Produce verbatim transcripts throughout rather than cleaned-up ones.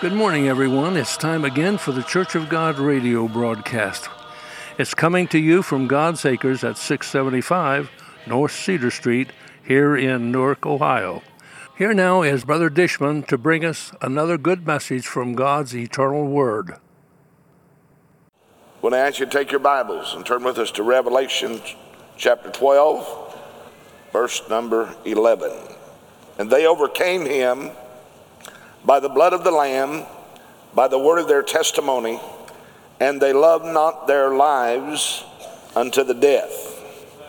Good morning, everyone. It's time again for the Church of God radio broadcast. It's coming to you from God's Acres at six seventy-five North Cedar Street here in Newark, Ohio. Here now is Brother Dishman to bring us another good message from God's eternal Word. When I ask you to take your Bibles and turn with us to Revelation chapter twelve, verse number eleven. And they overcame him by the blood of the Lamb, by the word of their testimony, and they loved not their lives unto the death.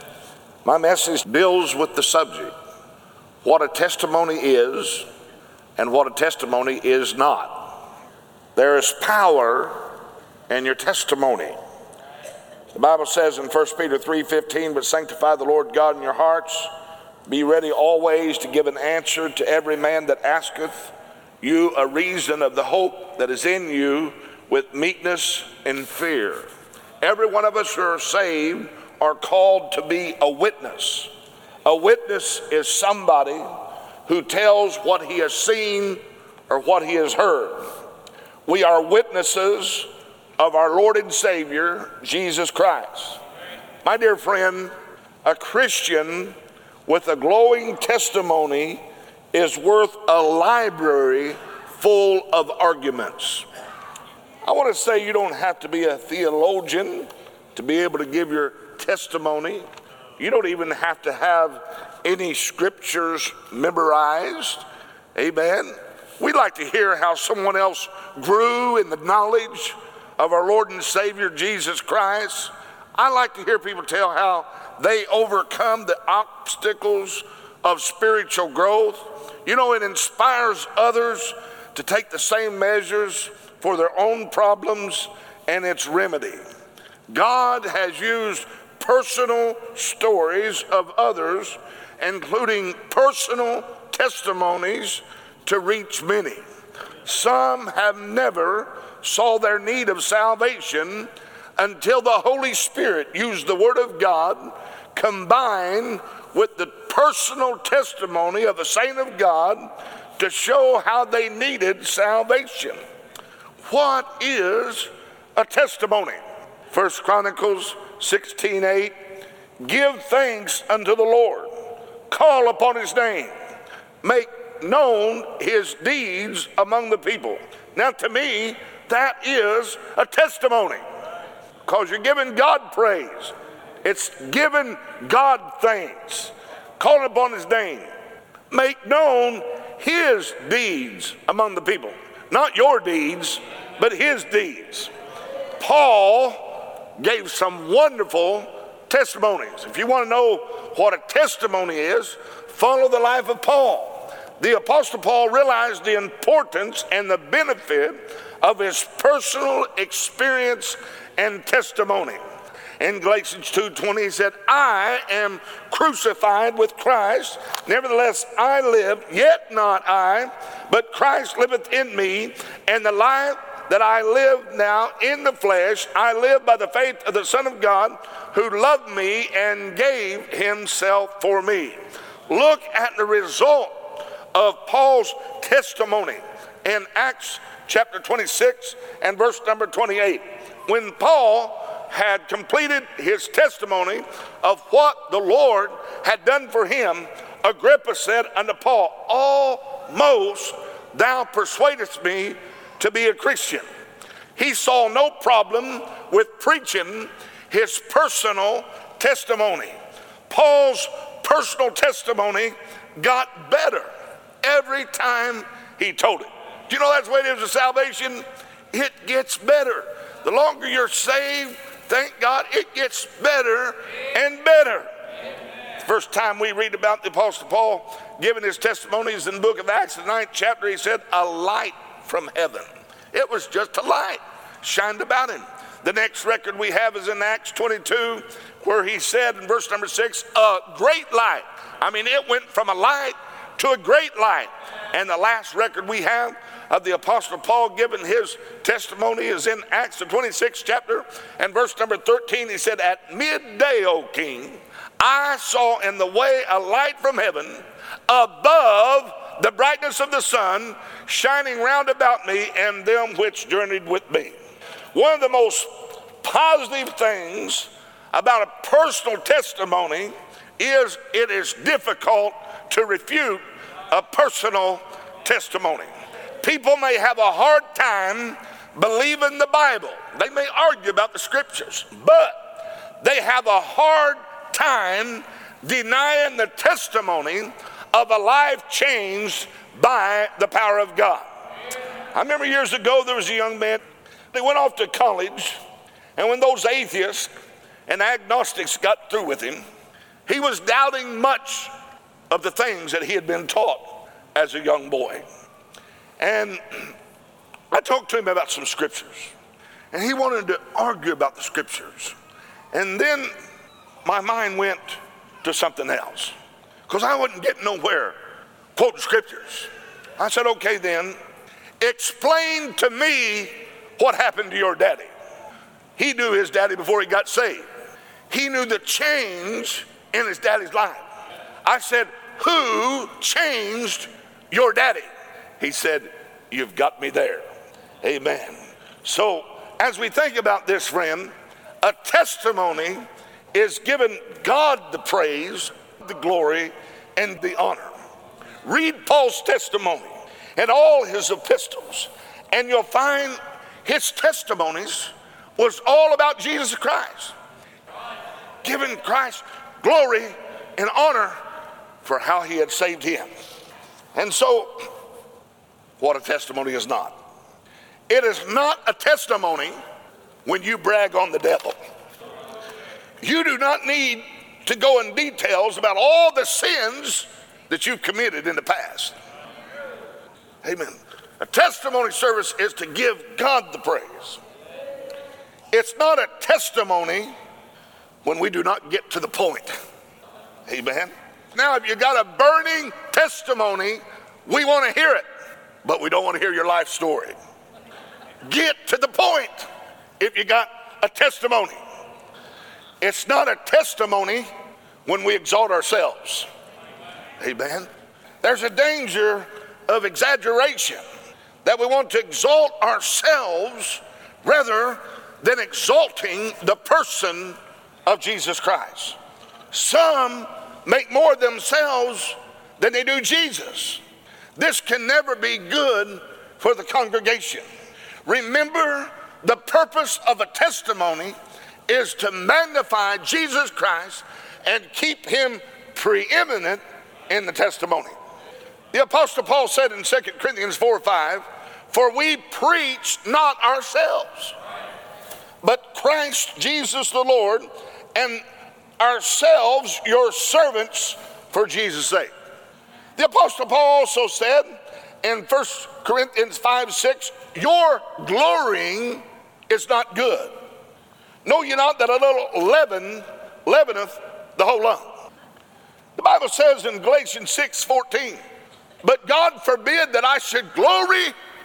My message deals with the subject, what a testimony is and what a testimony is not. There is power in your testimony. The Bible says in First Peter three fifteen, but sanctify the Lord God in your hearts, be ready always to give an answer to every man that asketh you a reason of the hope that is in you with meekness and fear. Every one of us who are saved are called to be a witness. A witness is somebody who tells what he has seen or what he has heard. We are witnesses of our Lord and Savior, Jesus Christ. My dear friend, a Christian with a glowing testimony is worth a library full of arguments. I want to say you don't have to be a theologian to be able to give your testimony. You don't even have to have any scriptures memorized. Amen. We'd like to hear how someone else grew in the knowledge of our Lord and Savior Jesus Christ. I like to hear people tell how they overcome the obstacles of spiritual growth. You know, it inspires others to take the same measures for their own problems and its remedy. God has used personal stories of others, including personal testimonies, to reach many. Some have never saw their need of salvation until the Holy Spirit used the Word of God combined with the personal testimony of a saint of God to show how they needed salvation. What is a testimony? First Chronicles sixteen eight, give thanks unto the Lord, call upon his name, make known his deeds among the people. Now to me, that is a testimony, because you're giving God praise. It's giving God thanks. Call upon his name. Make known his deeds among the people. Not your deeds, but his deeds. Paul gave some wonderful testimonies. If you want to know what a testimony is, follow the life of Paul. The Apostle Paul realized the importance and the benefit of his personal experience and testimony. In Galatians two twenty, he said, I am crucified with Christ. Nevertheless, I live, yet not I, but Christ liveth in me. And the life that I live now in the flesh, I live by the faith of the Son of God, who loved me and gave himself for me. Look at the result of Paul's testimony in Acts chapter twenty-six and verse number twenty-eight. When Paul had completed his testimony of what the Lord had done for him, Agrippa said unto Paul, almost thou persuadest me to be a Christian. He saw no problem with preaching his personal testimony. Paul's personal testimony got better every time he told it. Do you know that's the way it is with salvation? It gets better. The longer you're saved, thank God, it gets better and better. The first time we read about the Apostle Paul giving his testimonies in the book of Acts, the ninth chapter, he said, a light from heaven. It was just a light shined about him. The next record we have is in Acts twenty-two, where he said in verse number six, a great light. I mean, it went from a light to a great light. And the last record we have of the Apostle Paul giving his testimony is in Acts the twenty-sixth chapter and verse number thirteen. He said, at midday, O King, I saw in the way a light from heaven above the brightness of the sun shining round about me and them which journeyed with me. One of the most positive things about a personal testimony is it is difficult to refute a personal testimony. People may have a hard time believing the Bible. They may argue about the scriptures, but they have a hard time denying the testimony of a life changed by the power of God. I remember years ago there was a young man, they went off to college, and when those atheists and agnostics got through with him, he was doubting much of the things that he had been taught as a young boy. And I talked to him about some scriptures, and he wanted to argue about the scriptures. And then my mind went to something else, because I wasn't getting nowhere quoting scriptures. I said, okay then, explain to me what happened to your daddy. He knew his daddy before he got saved. He knew the change in his daddy's life. I said, who changed your daddy? He said, you've got me there. Amen. So as we think about this, friend, a testimony is giving God the praise, the glory, and the honor. Read Paul's testimony and all his epistles, and you'll find his testimonies was all about Jesus Christ, giving Christ glory and honor for how he had saved him. And so, what a testimony is not. It is not a testimony when you brag on the devil. You do not need to go in details about all the sins that you've committed in the past. Amen. A testimony service is to give God the praise. It's not a testimony when we do not get to the point. Amen. Now, if you got a burning testimony, we want to hear it, but we don't want to hear your life story. Get to the point if you got a testimony. It's not a testimony when we exalt ourselves. Amen. There's a danger of exaggeration, that we want to exalt ourselves rather than exalting the person of Jesus Christ. Some make more of themselves than they do Jesus. This can never be good for the congregation. Remember, the purpose of a testimony is to magnify Jesus Christ and keep him preeminent in the testimony. The Apostle Paul said in Second Corinthians four five, for we preach not ourselves, but Christ Jesus the Lord, and ourselves your servants for Jesus' sake. The Apostle Paul also said in First Corinthians five six, your glorying is not good. Know ye not that a little leaven leaveneth the whole lump? The Bible says in Galatians six fourteen, but God forbid that I should glory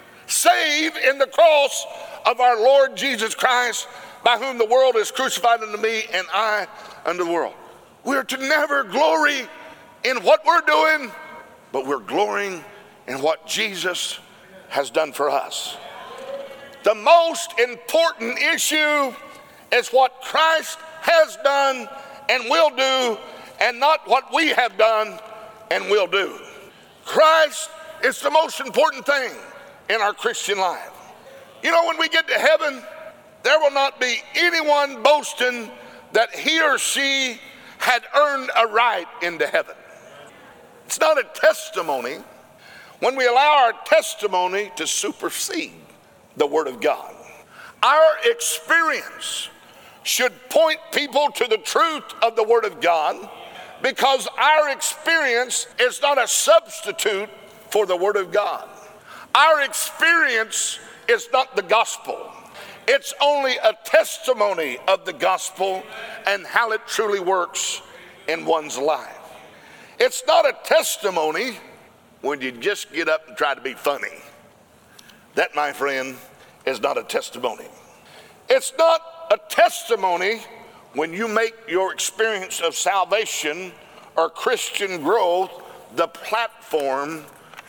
save in the cross of our Lord Jesus Christ, by whom the world is crucified unto me and I unto the world. We're to never glory in what we're doing, but we're glorying in what Jesus has done for us. The most important issue is what Christ has done and will do, and not what we have done and will do. Christ is the most important thing in our Christian life. You know, when we get to heaven, there will not be anyone boasting that he or she had earned a right into heaven. It's not a testimony when we allow our testimony to supersede the Word of God. Our experience should point people to the truth of the Word of God, because our experience is not a substitute for the Word of God. Our experience is not the gospel. It's only a testimony of the gospel and how it truly works in one's life. It's not a testimony when you just get up and try to be funny. That, my friend, is not a testimony. It's not a testimony when you make your experience of salvation or Christian growth the platform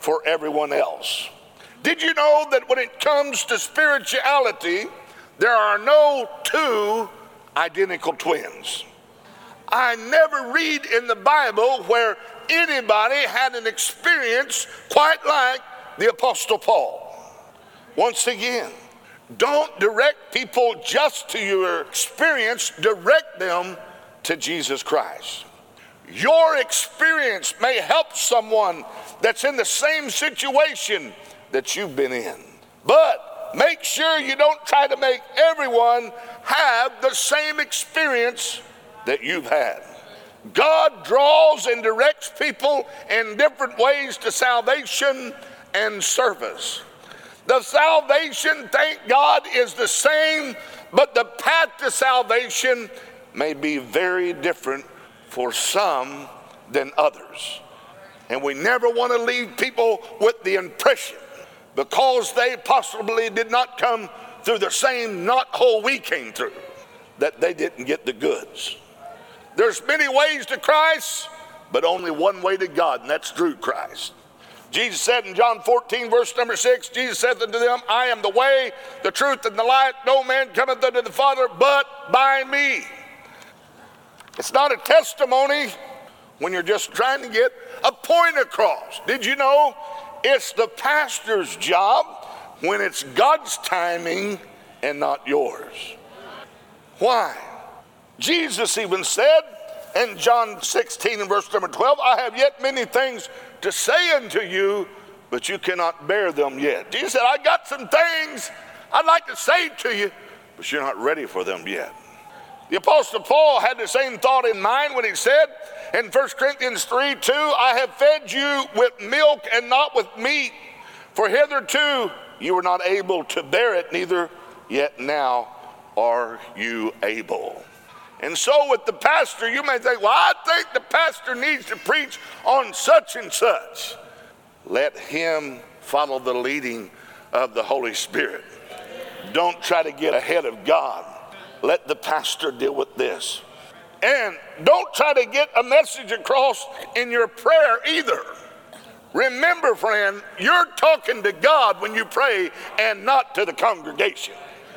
for everyone else. Did you know that when it comes to spirituality, there are no two identical twins? I never read in the Bible where anybody had an experience quite like the Apostle Paul. Once again, don't direct people just to your experience, direct them to Jesus Christ. Your experience may help someone that's in the same situation that you've been in. But make sure you don't try to make everyone have the same experience that you've had. God draws and directs people in different ways to salvation and service. The salvation, thank God, is the same, but the path to salvation may be very different for some than others. And we never want to leave people with the impression, because they possibly did not come through the same knothole we came through, that they didn't get the goods. There's many ways to Christ, but only one way to God, and that's through Christ. Jesus said in John fourteen, verse number six, Jesus said unto them, I am the way, the truth, and the life. No man cometh unto the Father but by me. It's not a testimony when you're just trying to get a point across. Did you know it's the pastor's job when it's God's timing and not yours? Why? Jesus even said in John sixteen and verse number twelve, I have yet many things to say unto you, but you cannot bear them yet. Jesus said, I got some things I'd like to say to you, but you're not ready for them yet. The Apostle Paul had the same thought in mind when he said in First Corinthians three two, I have fed you with milk and not with meat, for hitherto you were not able to bear it, neither yet now are you able. And so with the pastor, you may think, well, I think the pastor needs to preach on such and such. Let him follow the leading of the Holy Spirit. Don't try to get ahead of God. Let the pastor deal with this. And don't try to get a message across in your prayer either. Remember, friend, you're talking to God when you pray and not to the congregation.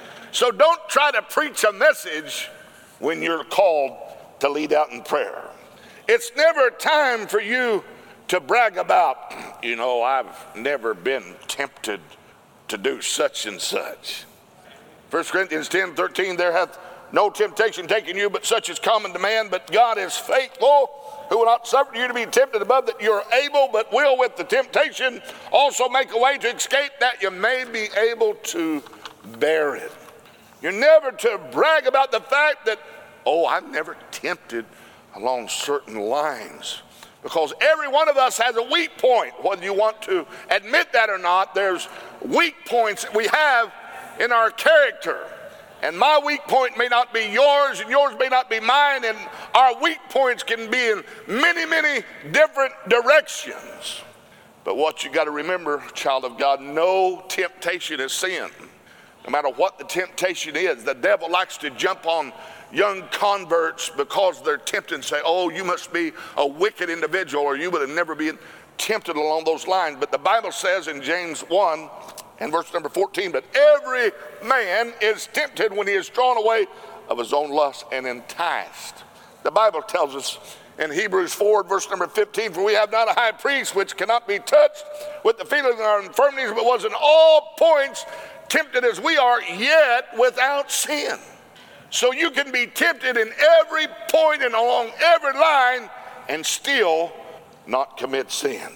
So don't try to preach a message when you're called to lead out in prayer. It's never a time for you to brag about, you know, I've never been tempted to do such and such. First Corinthians ten thirteen, there hath no temptation taken you, but such is common to man. But God is faithful, who will not suffer you to be tempted above that you are able, but will with the temptation also make a way to escape, that you may be able to bear it. You're never to brag about the fact that, oh, I'm never tempted along certain lines. Because every one of us has a weak point. Whether you want to admit that or not, there's weak points that we have in our character. And my weak point may not be yours, and yours may not be mine, and our weak points can be in many, many different directions. But what you got to remember, child of God, no temptation is sin. No matter what the temptation is, the devil likes to jump on young converts because they're tempted and say, oh, you must be a wicked individual, or you would have never been tempted along those lines. But the Bible says in James one and verse number fourteen, but every man is tempted when he is drawn away of his own lust and enticed. The Bible tells us in Hebrews four, verse number fifteen, for we have not a high priest which cannot be touched with the feelings of our infirmities, but was in all points tempted as we are, yet without sin. So you can be tempted in every point and along every line and still not commit sin.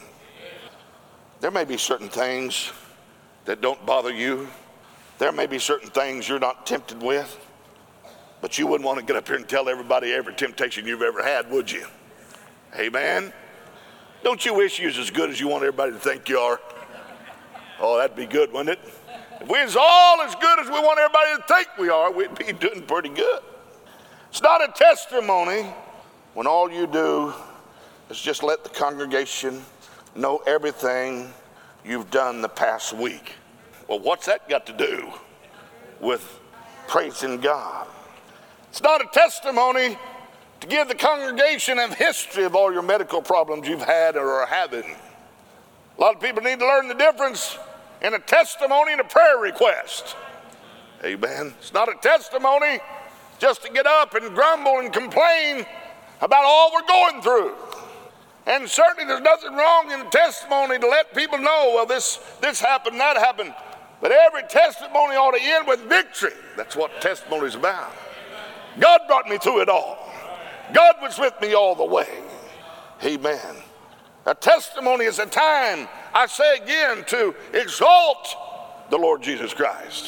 There may be certain things that don't bother you. There may be certain things you're not tempted with, but you wouldn't want to get up here and tell everybody every temptation you've ever had, would you? Amen? Don't you wish you was as good as you want everybody to think you are? Oh, that'd be good, wouldn't it? If we was all as good as we want everybody to think we are, we'd be doing pretty good. It's not a testimony when all you do is just let the congregation know everything you've done the past week. Well, what's that got to do with praising God? It's not a testimony to give the congregation a history of all your medical problems you've had or are having. A lot of people need to learn the difference in a testimony and a prayer request. Amen. It's not a testimony just to get up and grumble and complain about all we're going through. And certainly there's nothing wrong in a testimony to let people know, well, this, this happened, that happened. But every testimony ought to end with victory. That's what testimony is about. God brought me through it all. God was with me all the way. Amen. A testimony is a time, I say again, to exalt the Lord Jesus Christ.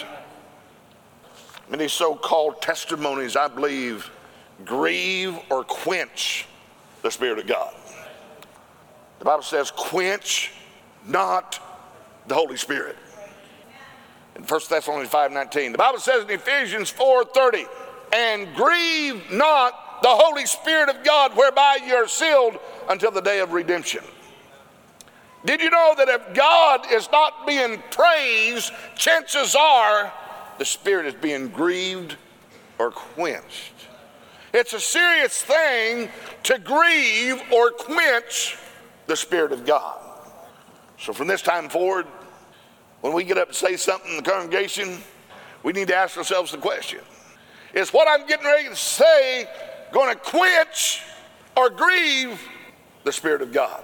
Many so-called testimonies, I believe, grieve or quench the Spirit of God. The Bible says, quench not the Holy Spirit. In First Thessalonians five nineteen, the Bible says in Ephesians four thirty, and grieve not the Holy Spirit of God, whereby you are sealed until the day of redemption. Did you know that if God is not being praised, chances are the Spirit is being grieved or quenched? It's a serious thing to grieve or quench the Spirit of God. So from this time forward, when we get up and say something in the congregation, we need to ask ourselves the question, is what I'm getting ready to say going to quench or grieve the Spirit of God?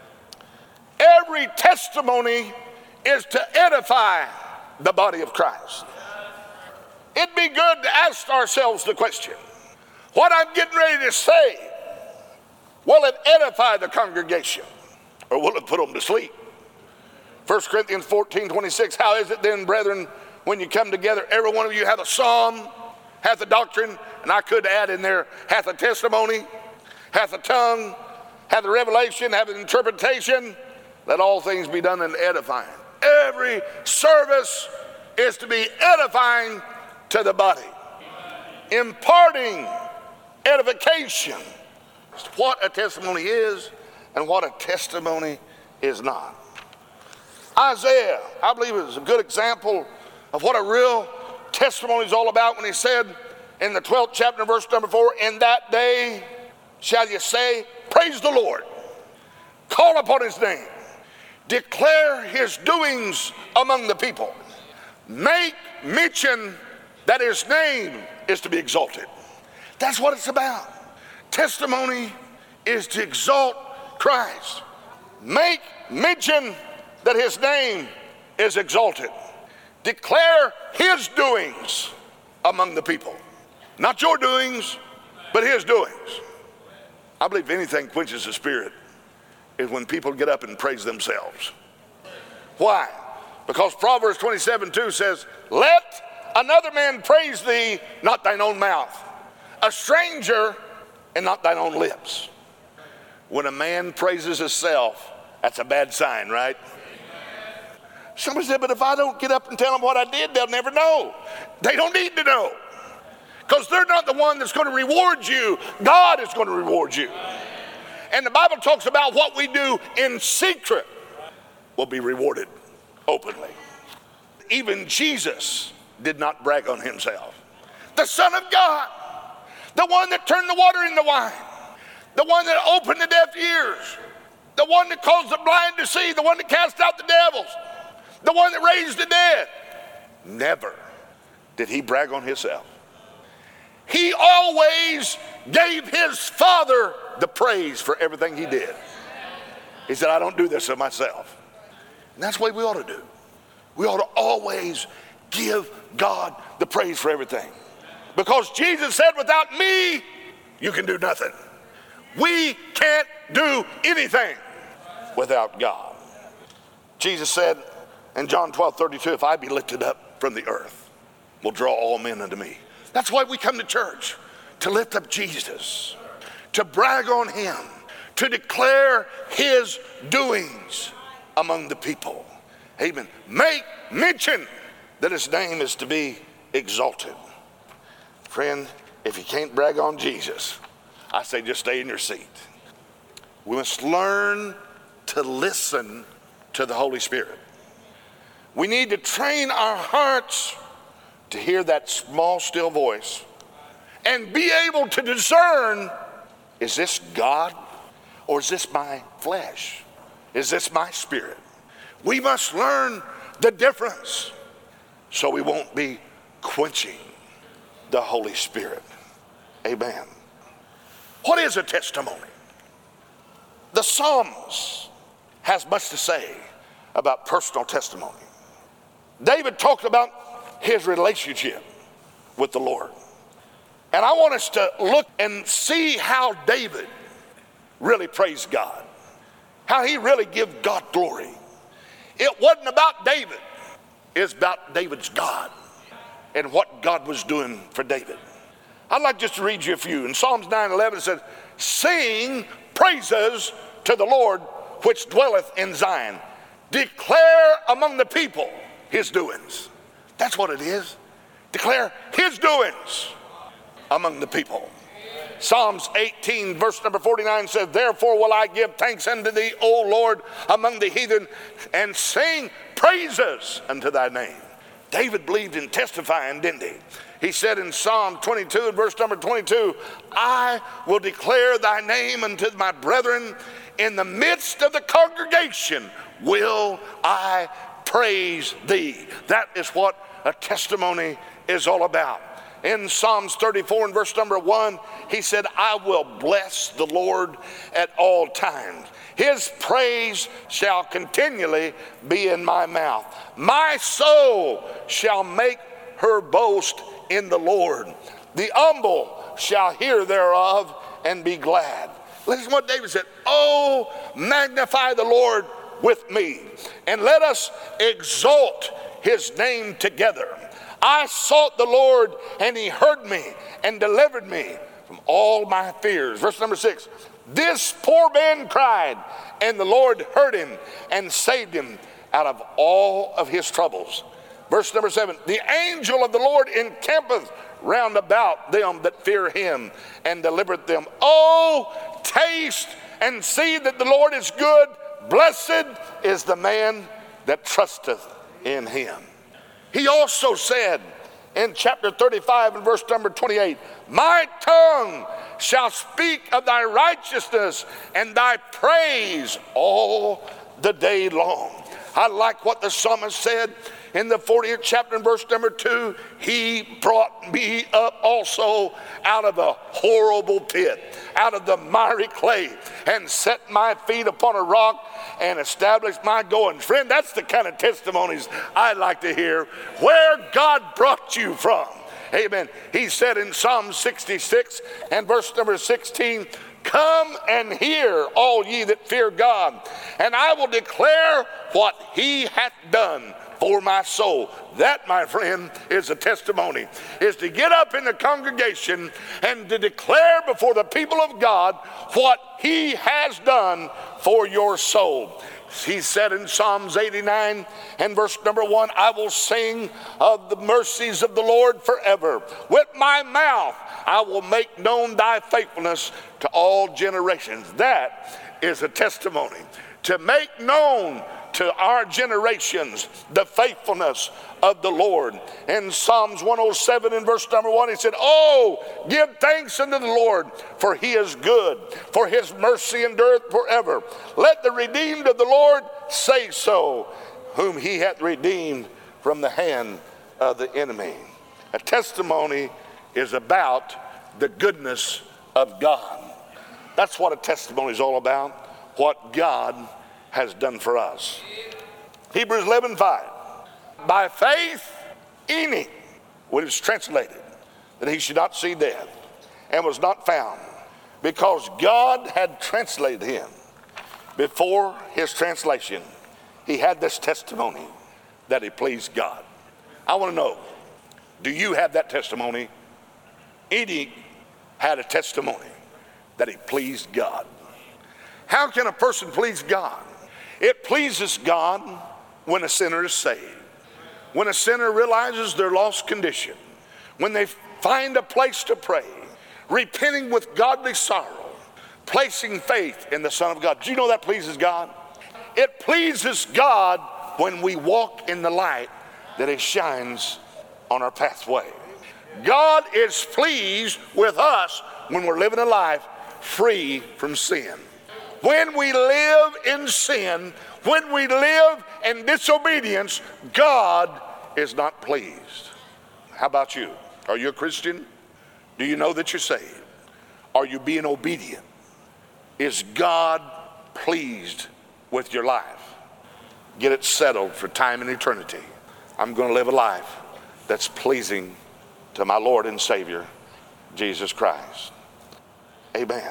Every testimony is to edify the body of Christ. It'd be good to ask ourselves the question, what I'm getting ready to say, will it edify the congregation or will it put them to sleep? First Corinthians fourteen twenty-six, how is it then, brethren, when you come together, every one of you hath a psalm, hath a doctrine, and I could add in there, hath a testimony, hath a tongue, hath a revelation, hath an interpretation. Let all things be done in edifying. Every service is to be edifying to the body. Imparting edification. It's what a testimony is and what a testimony is not. Isaiah, I believe, is a good example of what a real testimony is all about when he said in the twelfth chapter, verse number four, in that day shall you say, praise the Lord, call upon his name, declare his doings among the people, make mention that his name is to be exalted. That's what it's about. Testimony is to exalt Christ. Make mention that his name is exalted. Declare his doings among the people. Not your doings, but his doings. I believe anything quenches the Spirit is when people get up and praise themselves. Why? Because Proverbs twenty-seven two says, let another man praise thee, not thine own mouth. A stranger, and not thine own lips. When a man praises himself, that's a bad sign, right? Somebody said, but if I don't get up and tell them what I did, they'll never know. They don't need to know. Because they're not the one that's going to reward you. God is going to reward you. And the Bible talks about what we do in secret will be rewarded openly. Even Jesus did not brag on himself. The Son of God, the one that turned the water into wine, the one that opened the deaf ears, the one that caused the blind to see, the one that cast out the devils, the one that raised the dead. Never did he brag on himself. He always gave his Father the praise for everything he did. He said, I don't do this of myself. And that's the way we ought to do. We ought to always give God the praise for everything. Because Jesus said, without me, you can do nothing. We can't do anything without God. Jesus said in John twelve thirty-two, if I be lifted up from the earth, will draw all men unto me. That's why we come to church, to lift up Jesus, to brag on him, to declare his doings among the people. Amen. Make mention that his name is to be exalted. Friend, if you can't brag on Jesus, I say just stay in your seat. We must learn to listen to the Holy Spirit. We need to train our hearts to hear that small, still voice and be able to discern, is this God or is this my flesh? Is this my spirit? We must learn the difference so we won't be quenching the Holy Spirit. Amen. What is a testimony? The Psalms has much to say about personal testimony. David talked about his relationship with the Lord. And I want us to look and see how David really praised God, how he really gave God glory. It wasn't about David. It's about David's God and what God was doing for David. I'd like just to read you a few. In Psalms nine eleven it says, sing praises to the Lord which dwelleth in Zion. Declare among the people his doings. That's what it is. Declare his doings among the people. Psalms eighteen verse number forty-nine says, therefore will I give thanks unto thee, O Lord, among the heathen, and sing praises unto thy name. David believed in testifying, didn't he? He said in Psalm twenty-two, verse number twenty-two, I will declare thy name unto my brethren. In the midst of the congregation will I praise thee. That is what a testimony is all about. In Psalms thirty-four and verse number one, he said, I will bless the Lord at all times. His praise shall continually be in my mouth. My soul shall make her boast in the Lord. The humble shall hear thereof and be glad. Listen to what David said. Oh, magnify the Lord with me, and let us exalt his name together. I sought the Lord, and he heard me and delivered me from all my fears. Verse number six, this poor man cried, and the Lord heard him and saved him out of all of his troubles. Verse number seven, the angel of the Lord encampeth round about them that fear him and delivereth them. Oh, taste and see that the Lord is good. Blessed is the man that trusteth in him. He also said in chapter thirty-five and verse number twenty-eight, my tongue shall speak of thy righteousness and thy praise all the day long. I like what the psalmist said in the fortieth chapter and verse number two. He brought me up also out of a horrible pit, out of the miry clay, and set my feet upon a rock and established my goings. Friend, that's the kind of testimonies I like to hear, where God brought you from. Amen. He said in Psalm sixty-six and verse number sixteen, come and hear, all ye that fear God, and I will declare what he hath done for my soul. That, my friend, is a testimony, is to get up in the congregation and to declare before the people of God what he has done for your soul. He said in Psalms eighty-nine and verse number one, I will sing of the mercies of the Lord forever. With my mouth I will make known thy faithfulness to all generations. That is a testimony, to make known to our generations the faithfulness of the Lord. In Psalms one oh seven and verse number one, he said, oh, give thanks unto the Lord, for he is good, for his mercy endureth forever. Let the redeemed of the Lord say so, whom he hath redeemed from the hand of the enemy. A testimony is about the goodness of God. That's what a testimony is all about, what God has done for us. Hebrews eleven five. By faith Enoch, which is translated, that he should not see death, and was not found, because God had translated him. Before his translation, he had this testimony that he pleased God. I want to know, do you have that testimony? Enoch had a testimony that he pleased God. How can a person please God? It pleases God when a sinner is saved, when a sinner realizes their lost condition, when they find a place to pray, repenting with godly sorrow, placing faith in the Son of God. Do you know that pleases God? It pleases God when we walk in the light that it shines on our pathway. God is pleased with us when we're living a life free from sin. When we live in sin, When we live in disobedience, God is not pleased. How about you? Are you a Christian? Do you know that you're saved? Are you being obedient? Is God pleased with your life? Get it settled for time and eternity. I'm going to live a life that's pleasing to my Lord and Savior, Jesus Christ. Amen.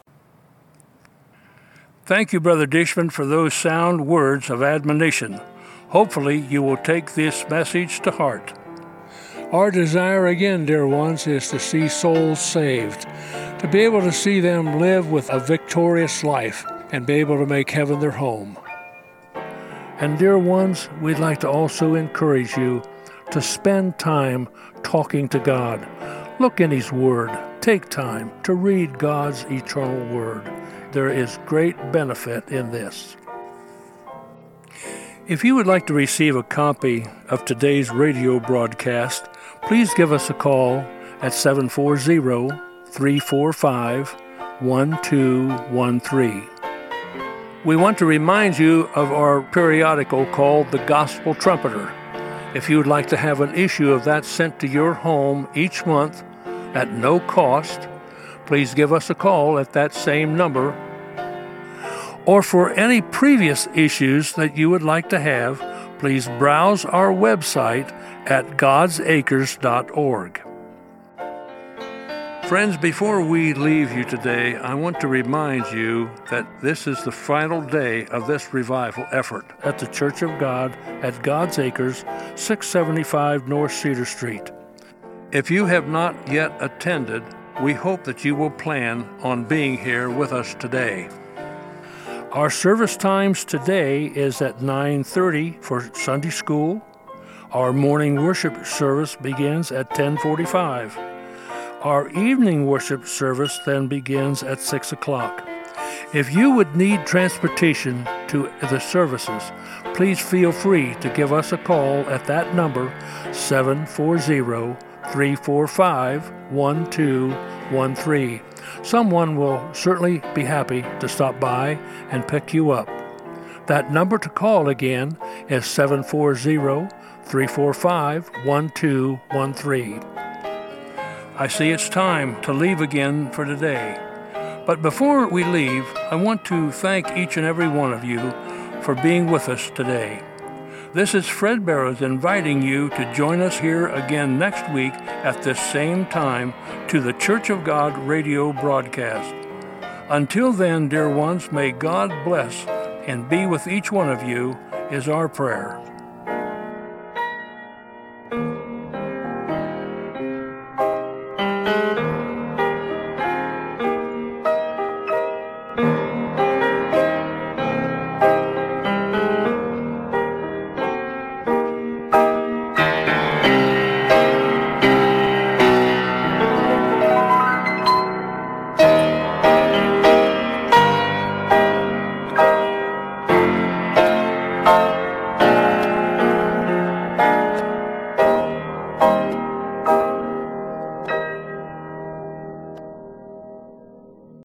Thank you, Brother Dishman, for those sound words of admonition. Hopefully you will take this message to heart. Our desire again, dear ones, is to see souls saved, to be able to see them live with a victorious life and be able to make heaven their home. And dear ones, we'd like to also encourage you to spend time talking to God. Look in His Word. Take time to read God's eternal Word. There is great benefit in this. If you would like to receive a copy of today's radio broadcast, please give us a call at seven four zero, three four five, one two one three. We want to remind you of our periodical called The Gospel Trumpeter. If you would like to have an issue of that sent to your home each month at no cost, please give us a call at that same number. Or for any previous issues that you would like to have, please browse our website at gods acres dot org. Friends, before we leave you today, I want to remind you that this is the final day of this revival effort at the Church of God at God's Acres, six seventy-five North Cedar Street. If you have not yet attended, we hope that you will plan on being here with us today. Our service times today is at nine thirty for Sunday school. Our morning worship service begins at ten forty-five. Our evening worship service then begins at six o'clock. If you would need transportation to the services, please feel free to give us a call at that number, seven four zero, three four five, one two one three. Someone will certainly be happy to stop by and pick you up. That number to call again is seven four zero, three four five, one two one three. I see it's time to leave again for today. But before we leave, I want to thank each and every one of you for being with us today. This is Fred Barrows inviting you to join us here again next week at this same time to the Church of God radio broadcast. Until then, dear ones, may God bless and be with each one of you is our prayer.